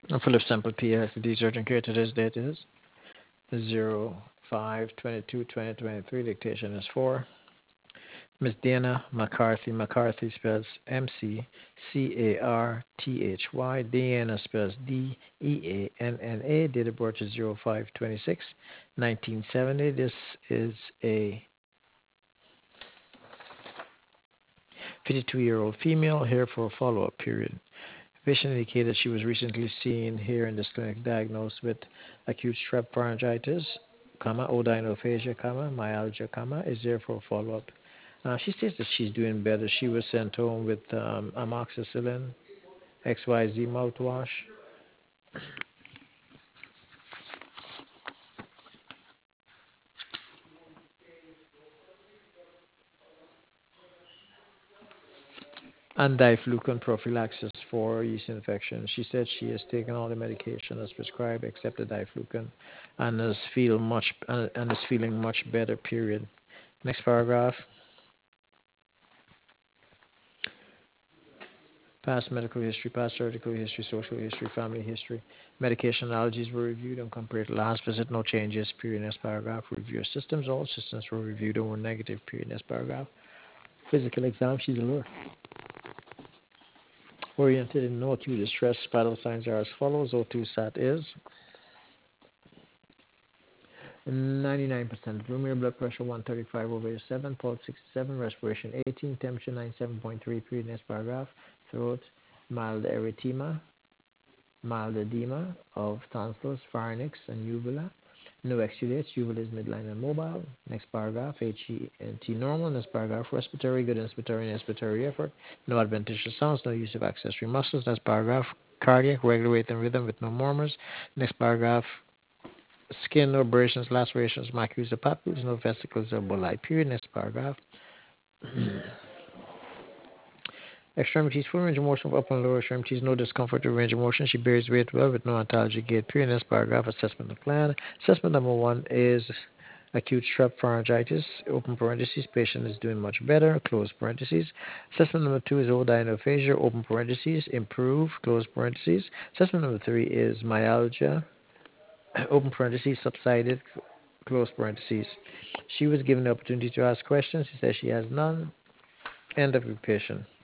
And for left sample P, the urgent care today's date is 05/22/2023. Dictation is 4. Miss Dana McCarthy. McCarthy spells McCarthy. Diana spells Deanna. Date of birth is 05/26/1970. This is a 52-year-old female here for a follow-up period. Patient indicated she was recently seen here in this clinic diagnosed with acute strep pharyngitis, odynophagia, myalgia, is there for a follow-up. She states that she's doing better. She was sent home with amoxicillin, XYZ mouthwash, and diflucan prophylaxis for yeast infection. She said she has taken all the medication as prescribed except the diflucan and is feeling much better. Period. Next paragraph. Past medical history, past surgical history, social history, family history. Medication allergies were reviewed and compared to last visit. No changes. Period. Next paragraph. Review systems. All systems were reviewed and were negative. Period. Next paragraph. Physical exam. She's alert. Oriented in no acute distress. Vital signs are as follows. O2 sat is 99%. Room blood pressure 135/7. Pulse 67. Respiration 18. Temperature 97.3. Period. Next paragraph. Throat. Mild erythema. Mild edema of tonsils, pharynx, and uvula. No exudates. Uvula is midline and mobile. Next paragraph. HENT normal. Next paragraph. Respiratory, good inspiratory and expiratory effort. No adventitious sounds. No use of accessory muscles. Next paragraph. Cardiac, regular rate and rhythm with no murmurs. Next paragraph. Skin, no abrasions, lacerations, macules or papules. No vesicles or bullae. Period. Next paragraph. Extremities, full range of motion of upper and lower extremities, no discomfort or range of motion. She bears weight well with no ontology gait. Period. Next paragraph. Assessment of plan. Assessment number 1 is acute strep pharyngitis. Open parentheses. Patient is doing much better. Close parentheses. Assessment number 2 is odynophagia. Open parentheses. Improve. Close parentheses. Assessment number 3 is myalgia. Open parentheses. Subsided. Close parentheses. She was given the opportunity to ask questions. She says she has none. End of patient.